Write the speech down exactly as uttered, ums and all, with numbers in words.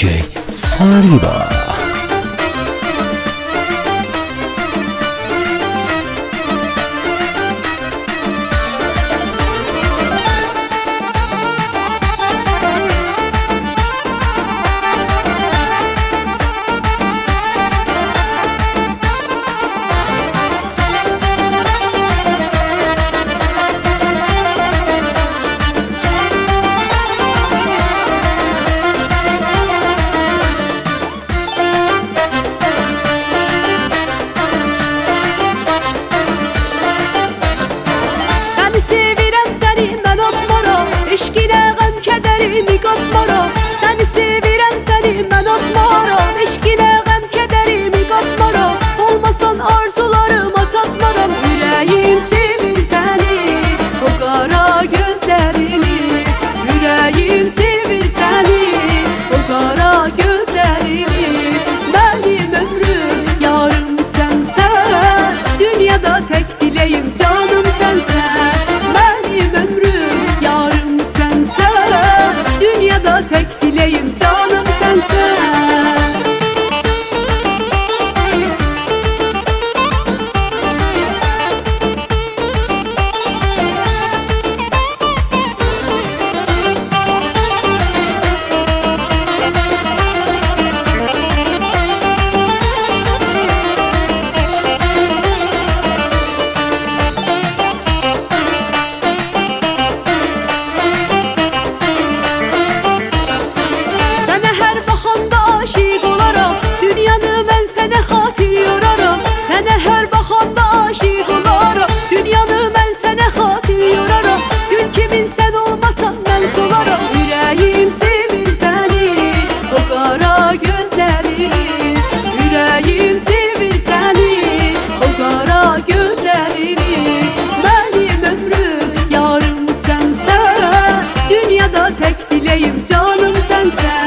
J Fariba. Eşkine gəm kədərimi qatmaram. Səni sevirəm, səni mən atmaram. Eşkine gəm kədərimi qatmaram. Olmasan arzularıma çatmaram. Ürəyim sevir səni, o qara gözlərini. Ürəyim sevir səni, o qara gözlərini. Mənim ömrüm, yarım sənsən. Dünyada tək diləyim, canım sənsən. Mənim ömrüm, yarım sənsən. Dünyada tək diləyim, canım sənsən. Sənə hər baxanda aşiq olaram. Dünyanı mən sənə xatir yoraram. Gül kimin sən olmasan mən solaram. Ürəyim sevir səni, o qara gözlərini. Ürəyim sevir səni, o qara gözlərini. Mənim ömrüm, yarım sənsən. Dünyada tək diləyim, canım sənsən.